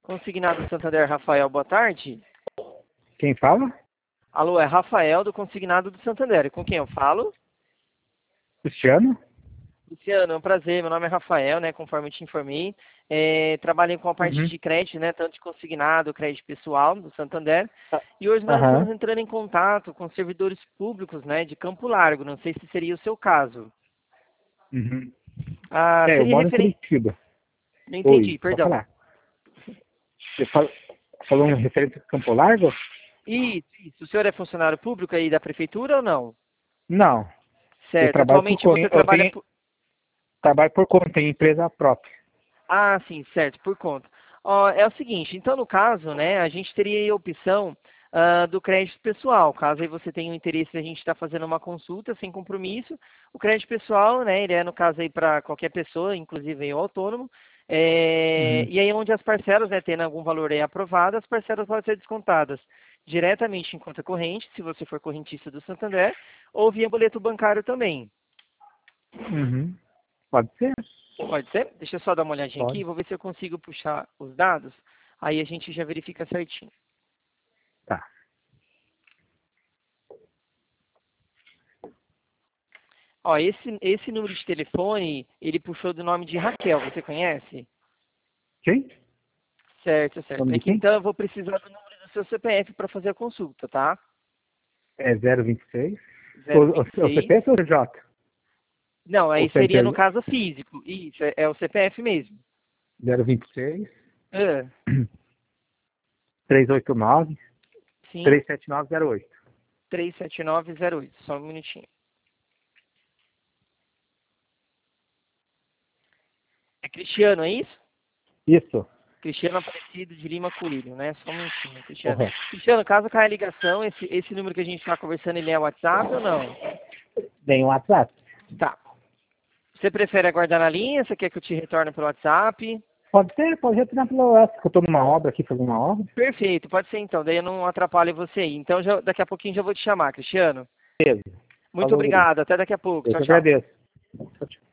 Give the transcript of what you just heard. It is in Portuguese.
Consignado do Santander, Rafael, boa tarde. Quem fala? Alô, é Rafael do Consignado do Santander. Com quem eu falo? Cristiano? Luciano, é um prazer. Meu nome é Rafael, né? Conforme eu te informei. Trabalhei com a parte Uhum. de crédito, né? Tanto de consignado, crédito pessoal do Santander. Ah, E hoje nós Aham. estamos entrando em contato com servidores públicos, né? De Campo Largo. Não sei se seria o seu caso. Uhum. Ah, Eu seria moro em referente. Curitiba. Não entendi, Oi, pode perdão. falar. Você falou um referente a Campo Largo? Isso. O senhor é funcionário público aí da prefeitura ou não? Não. Eu Certo. trabalho por Atualmente conta. você Eu trabalha tenho por... trabalho por conta, tenho empresa própria. Ah, sim, certo, por conta. Ó, é o seguinte, então no caso, né, a gente teria aí a opção do crédito pessoal. Caso aí você tenha um interesse, a gente está fazendo uma consulta sem compromisso. O crédito pessoal, né, ele é no caso aí para qualquer pessoa, inclusive aí o autônomo. Uhum. E aí onde as parcelas, né, tendo algum valor aí aprovado, as parcelas podem ser descontadas diretamente em conta corrente, se você for correntista do Santander, ou via boleto bancário também. Uhum. Pode ser? Pode ser? Deixa eu só dar uma olhadinha aqui, Pode. vou ver se eu consigo puxar os dados, aí a gente já verifica certinho. Tá. Ó, esse número de telefone, ele puxou do nome de Raquel, você conhece? Quem? Certo, certo. Nome É de que quem? então eu vou precisar do número do seu CPF para fazer a consulta, tá? É 026. O 026. CPF ou o J? Não, Ou aí seria no CNPJ? caso físico. Isso, é o CPF mesmo. 026 Ah, 389 sim, 37908. 37908. Só um minutinho. É Cristiano, é isso? Isso. Cristiano Aparecido de Lima Coelho, né? Só um minutinho, Cristiano. Correto. Cristiano, caso caia a ligação, esse número que a gente está conversando, ele é WhatsApp ou não? Tem um WhatsApp. Tá. Você prefere aguardar na linha? Você quer que eu te retorne pelo WhatsApp? Pode ser, pode retornar pelo WhatsApp, que eu estou numa obra aqui, fazendo uma obra. Perfeito, pode ser então. Daí eu não atrapalho você aí. Então daqui a pouquinho já vou te chamar, Cristiano. Beleza. Muito Falou, Rodrigo. obrigado. Até daqui a pouco. Eu Tchau, que tchau. agradeço. Tchau, tchau.